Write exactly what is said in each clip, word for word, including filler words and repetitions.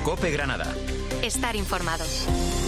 COPE Granada. Estar informados.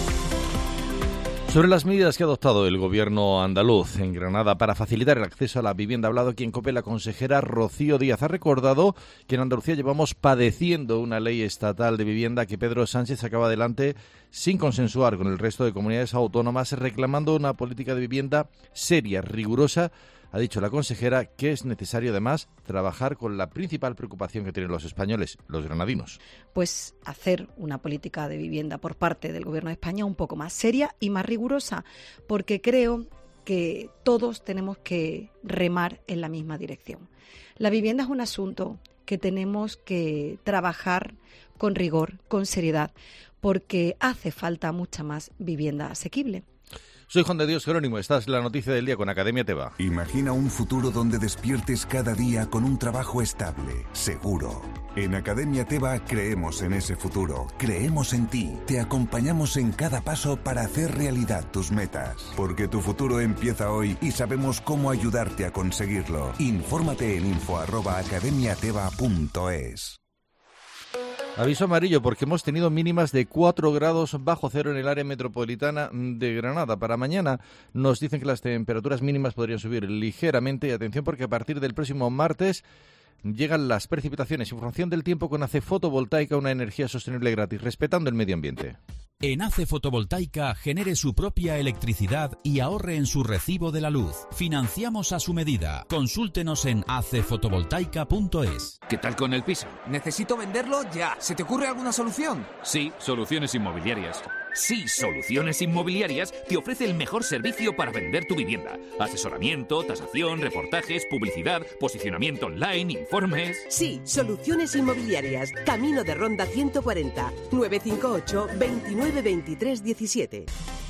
Sobre las medidas que ha adoptado el gobierno andaluz en Granada para facilitar el acceso a la vivienda, ha hablado aquí en COPE la consejera Rocío Díaz. Ha recordado que en Andalucía llevamos padeciendo una ley estatal de vivienda que Pedro Sánchez sacaba adelante sin consensuar con el resto de comunidades autónomas, reclamando una política de vivienda seria, rigurosa. Ha dicho la consejera que es necesario, además, trabajar con la principal preocupación que tienen los españoles, los granadinos. Pues hacer una política de vivienda por parte del Gobierno de España un poco más seria y más rigurosa, porque creo que todos tenemos que remar en la misma dirección. La vivienda es un asunto que tenemos que trabajar con rigor, con seriedad, porque hace falta mucha más vivienda asequible. Soy Juan de Dios Jerónimo, esta es la noticia del día con Academia Teba. Imagina un futuro donde despiertes cada día con un trabajo estable, seguro. En Academia Teba creemos en ese futuro, creemos en ti, te acompañamos en cada paso para hacer realidad tus metas. Porque tu futuro empieza hoy y sabemos cómo ayudarte a conseguirlo. Infórmate en info arroba academiateba punto es. Aviso amarillo porque hemos tenido mínimas de cuatro grados bajo cero en el área metropolitana de Granada. Para mañana nos dicen que las temperaturas mínimas podrían subir ligeramente. Y atención porque a partir del próximo martes llegan las precipitaciones. Información del tiempo con A C E Fotovoltaica, una energía sostenible gratis, respetando el medio ambiente. En A C E Fotovoltaica genere su propia electricidad y ahorre en su recibo de la luz. Financiamos a su medida. Consúltenos en a c fotovoltaica punto es. ¿Qué tal con el piso? Necesito venderlo ya. ¿Se te ocurre alguna solución? Sí, Soluciones Inmobiliarias. Sí, Soluciones Inmobiliarias te ofrece el mejor servicio para vender tu vivienda. Asesoramiento, tasación, reportajes, publicidad, posicionamiento online, informes... Sí, Soluciones Inmobiliarias. Camino de Ronda ciento cuarenta. nueve cinco ocho, veintinueve veintitrés diecisiete.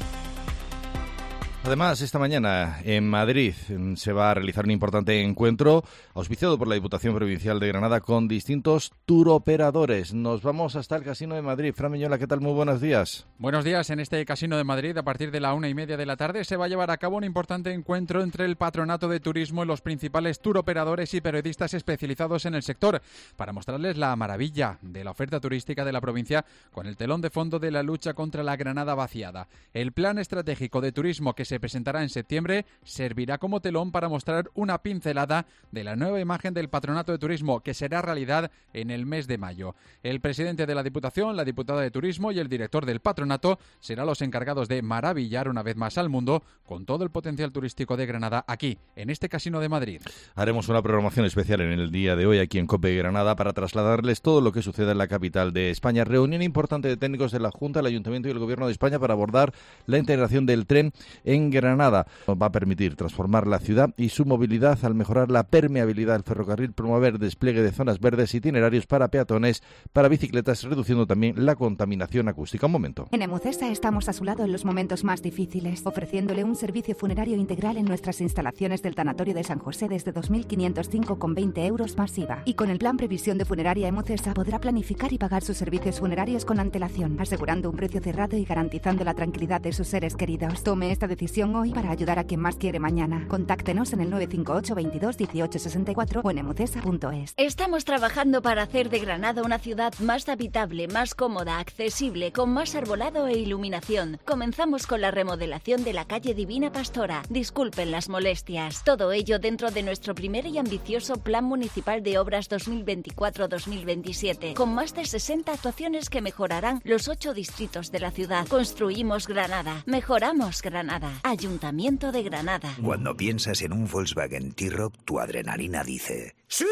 Además, esta mañana en Madrid se va a realizar un importante encuentro auspiciado por la Diputación Provincial de Granada con distintos turoperadores. Nos vamos hasta el Casino de Madrid. Fran Miñola, ¿qué tal? Muy buenos días. Buenos días. En este Casino de Madrid, a partir de la una y media de la tarde, se va a llevar a cabo un importante encuentro entre el Patronato de Turismo y los principales turoperadores y periodistas especializados en el sector, para mostrarles la maravilla de la oferta turística de la provincia con el telón de fondo de la lucha contra la Granada vaciada. El Plan Estratégico de Turismo que se presentará en septiembre servirá como telón para mostrar una pincelada de la nueva imagen del Patronato de Turismo que será realidad en el mes de mayo. El presidente de la Diputación, la diputada de Turismo y el director del Patronato serán los encargados de maravillar una vez más al mundo con todo el potencial turístico de Granada aquí, en este Casino de Madrid. Haremos una programación especial en el día de hoy aquí en COPE Granada para trasladarles todo lo que sucede en la capital de España. Reunión importante de técnicos de la Junta, el Ayuntamiento y el Gobierno de España para abordar la integración del tren en Granada. Va a permitir transformar la ciudad y su movilidad al mejorar la permeabilidad del ferrocarril, promover despliegue de zonas verdes, itinerarios para peatones, para bicicletas, reduciendo también la contaminación acústica. Un momento. En Emocesa estamos a su lado en los momentos más difíciles, ofreciéndole un servicio funerario integral en nuestras instalaciones del Tanatorio de San José desde dos mil quinientos cinco con veinte euros más I V A. Y con el plan Previsión de Funeraria Emocesa podrá planificar y pagar sus servicios funerarios con antelación, asegurando un precio cerrado y garantizando la tranquilidad de sus seres queridos. Tome esta decisión hoy para ayudar a quien más quiere mañana. Contáctenos en el nueve cinco ocho, veintidós, dieciocho sesenta y cuatro o en emocesa punto es. Estamos trabajando para hacer de Granada una ciudad más habitable, más cómoda, accesible, con más arbolado e iluminación. Comenzamos con la remodelación de la calle Divina Pastora. Disculpen las molestias. Todo ello dentro de nuestro primer y ambicioso Plan Municipal de Obras dos mil veinticuatro dos mil veintisiete, con más de sesenta actuaciones que mejorarán los ocho distritos de la ciudad. Construimos Granada. Mejoramos Granada. Ayuntamiento de Granada. Cuando piensas en un Volkswagen T-Roc, tu adrenalina dice ¡sí!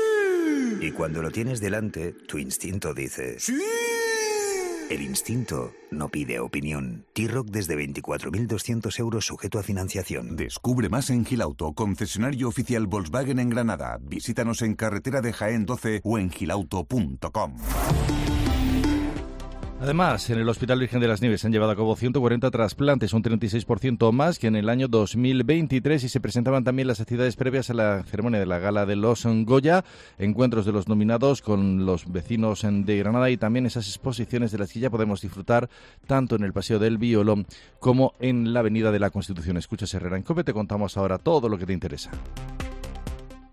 Y cuando lo tienes delante, tu instinto dice ¡sí! El instinto no pide opinión. T-Roc desde veinticuatro mil doscientos euros sujeto a financiación. Descubre más en Gilauto, concesionario oficial Volkswagen en Granada. Visítanos en carretera de Jaén doce o en gilauto punto com. Además, en el Hospital Virgen de las Nieves se han llevado a cabo ciento cuarenta trasplantes, un treinta y seis por ciento más que en el año dos mil veintitrés, y se presentaban también las actividades previas a la ceremonia de la Gala de los Goya, encuentros de los nominados con los vecinos de Granada y también esas exposiciones de las que ya podemos disfrutar tanto en el Paseo del Violón como en la Avenida de la Constitución. Escuchas Herrera en COPE, te contamos ahora todo lo que te interesa.